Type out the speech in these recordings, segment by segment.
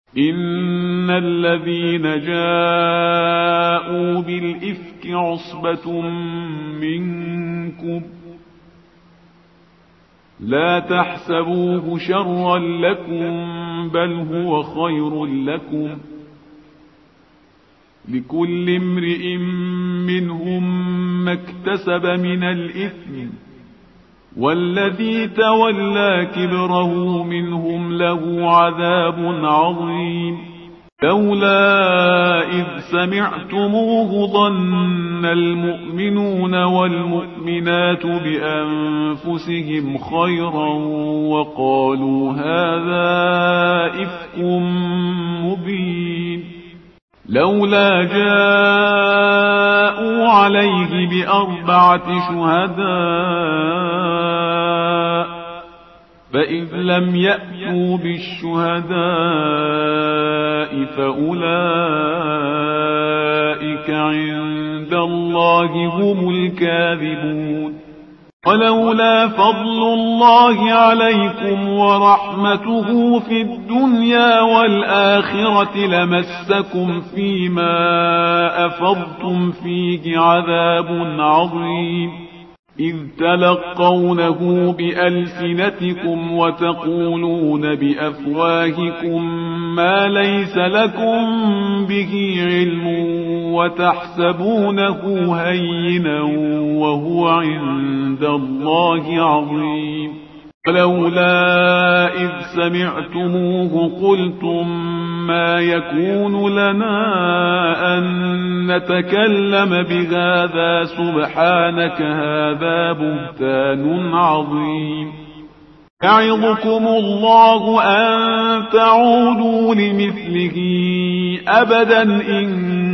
إن الذين جاءوا بالإفك عصبة منكم لا تحسبوه شرا لكم بل هو خير لكم لكل امرئ منهم ما اكتسب من الإثم والذي تولى كبره منهم له عذاب عظيم لولا إذ سمعتموه ظن المؤمنون والمؤمنات بأنفسهم خيرا وقالوا هذا إفك مبين لولا جاءوا عليه بأربعة شهداء فإذ لم يأتوا بالشهداء فأولئك عند الله هم الكاذبون ولولا فضل الله عليكم ورحمته في الدنيا والآخرة لمسكم فيما أفضتم فيه عذاب عظيم إذ تلقونه بألسنتكم وتقولون بأفواهكم ما ليس لكم به علم وتحسبونه هينا وهو عند الله عظيم ولولا إذ سمعتموه قلتم ما يكون لنا أن نتكلم بهذا سبحانك هذا بهتان عظيم يعظكم الله أن تعودوا لمثله أبدا إن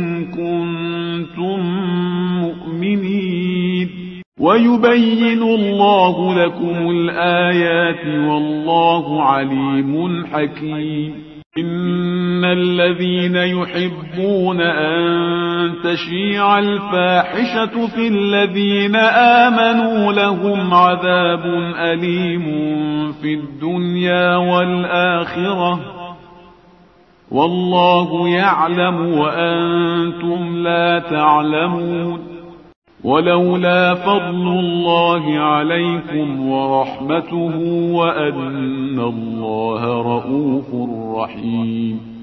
كنتم مؤمنين ويبين الله لكم الآيات والله عليم حكيم إن الذين يحبون أن تشيع الفاحشة في الذين آمنوا لهم عذاب أليم في الدنيا والآخرة والله يعلم وأنتم لا تعلمون ولولا فضل الله عليكم ورحمته وأن الله رؤوف رحيم